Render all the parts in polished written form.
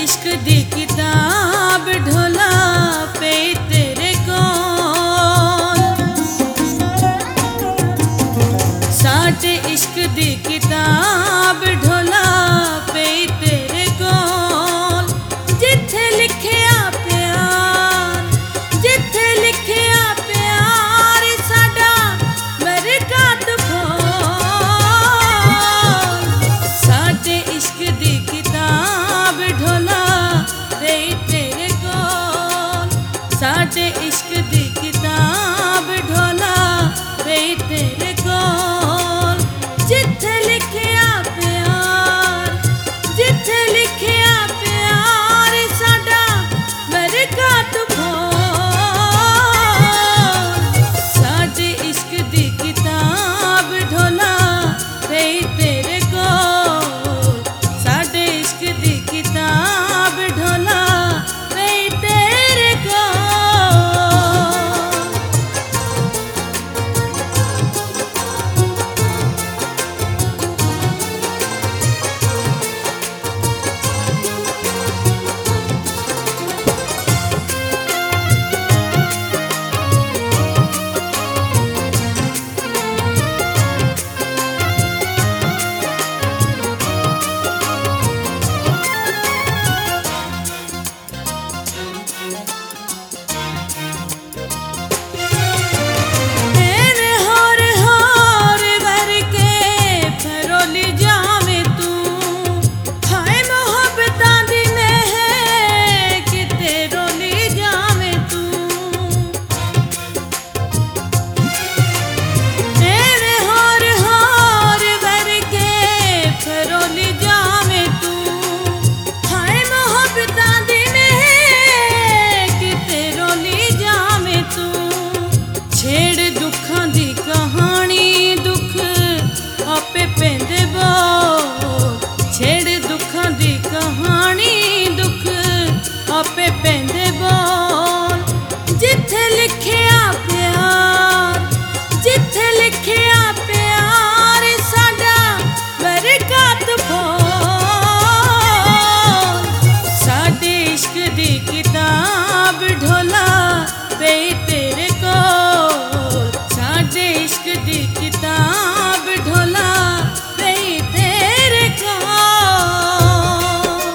इश्क दी किताब ढोला पे तेरे कोल, साडे इश्क दी किताब ढोला पे तेरे कोल। जिथे लिखिया प्यार, जिथे लिखिया प्यार साडा बरकत खोल, साडे इश्क दी किताब ढोला पे तेरे कोल, साडे इश्क दी किताब ढोला पे तेरे कोल। जिथे लिखिया प्यार, जिथे लिखिया प्यार साडा बरकत खोल, साडे इश्क दी किताब ढोला पे तेरे कोल, साडे इश्क दी किताब ढोला पे तेरे कोल। तेरे होर होर करके फरोली जावे तू, हाय मोहब्बतां दी महक किते रोली जावे तू। तेरे होर होर करके फरोली जावे तू, हाय मोहब्बतां दी महक किते रोली जावे तू। छेड़ दुखां दी कहानी दुख आपे पैंदे बोल, छेड़ दुखां दी कहानी दुख आपे पैंदे बोल। जिथे लिखिया प्यार, जिथे लिखिया प्यार साडा बरकत खोल, साडे इश्क दी किताब ढोला पे तेरे कोल, साडे इश्क दी किताब ढोला पे तेरे कोल।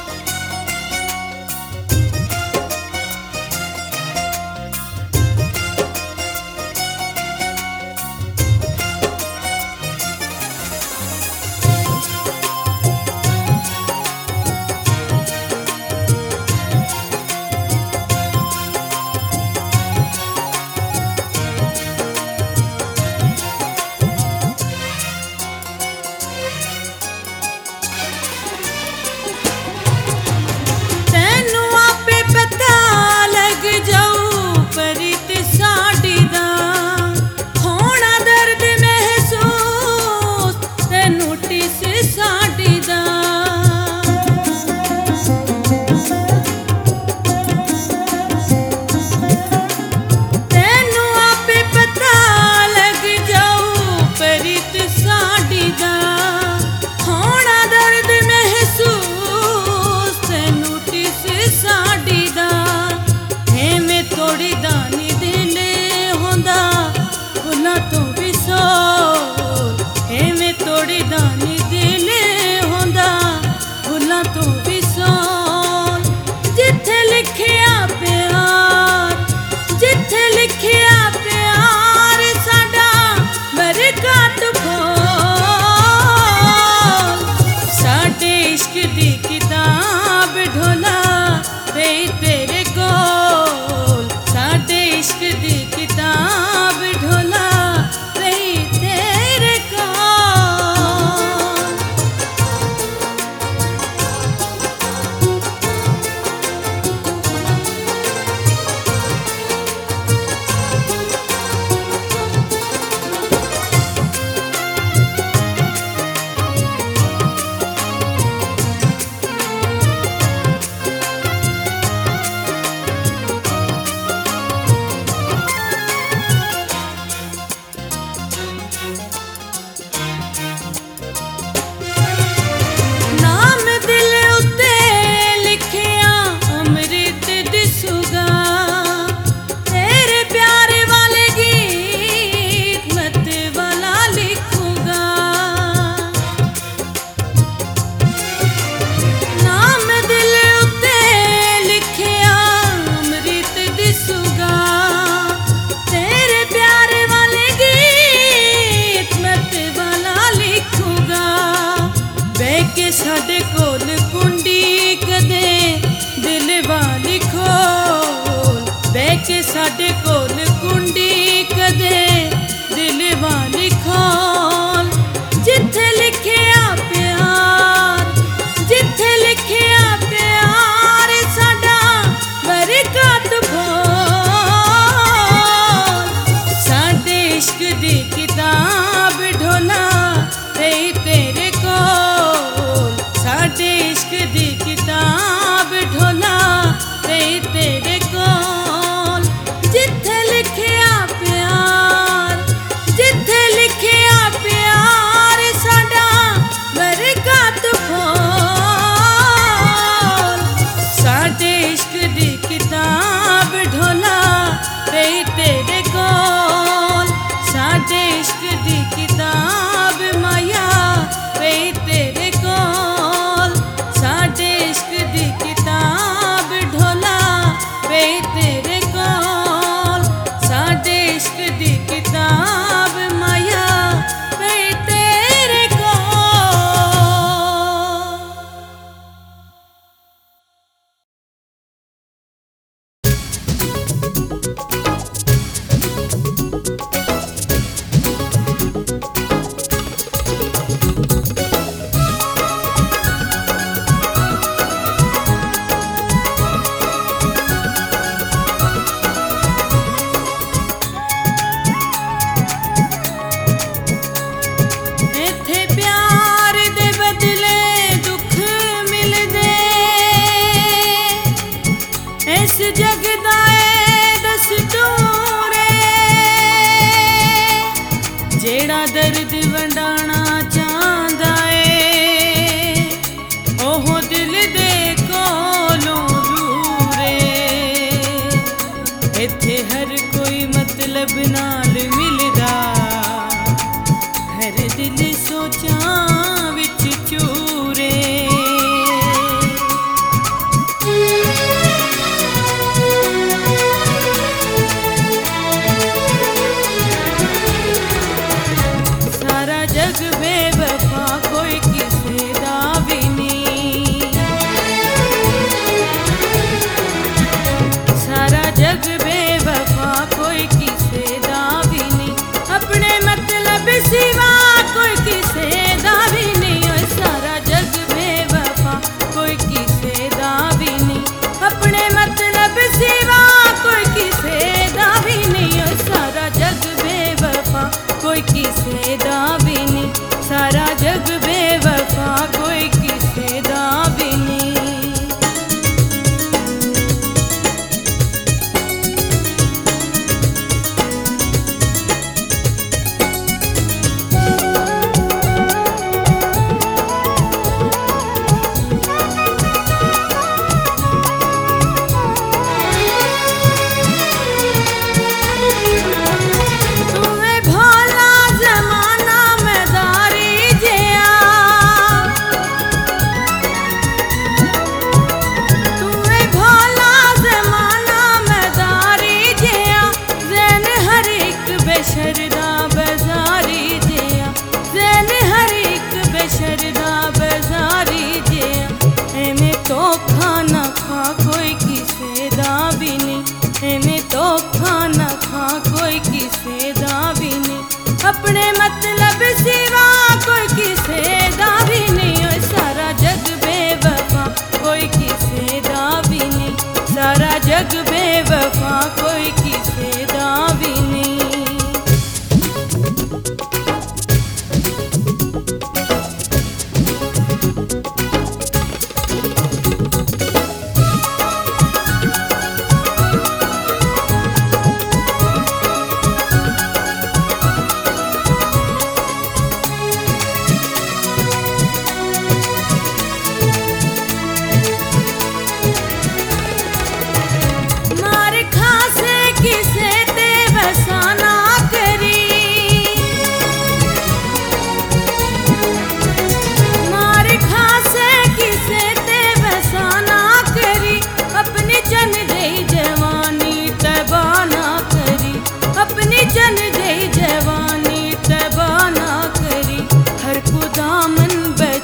तैनू आपे पता लग जाऊ परीत साडी दा, होना दर्द महसूस तैनू टिस साडी दा। तैनू आपे पता लग जाऊ परीत साडी दा, होना दर्द महसूस तैनू टिस साडी दा। एवें तोड़ी दानी दिल होंदा भुला तो भी सोल, एवें तोड़ी दानी दिल होंदा भुला तो भी सोल। जिथे लिखिया प्यार, जिथे लिखिया प्यार साडा बरकत खोल, साडे इश्क दी किताब ढोला पे तेरे कोल, साडे इश्क दी किताब ढोला पे तेरे कोल।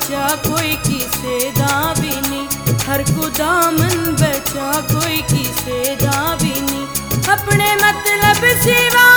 बचा कोई किसे दा भी नहीं, हर को दामन बचा कोई किसे दा भी नहीं, अपने मतलब सिवा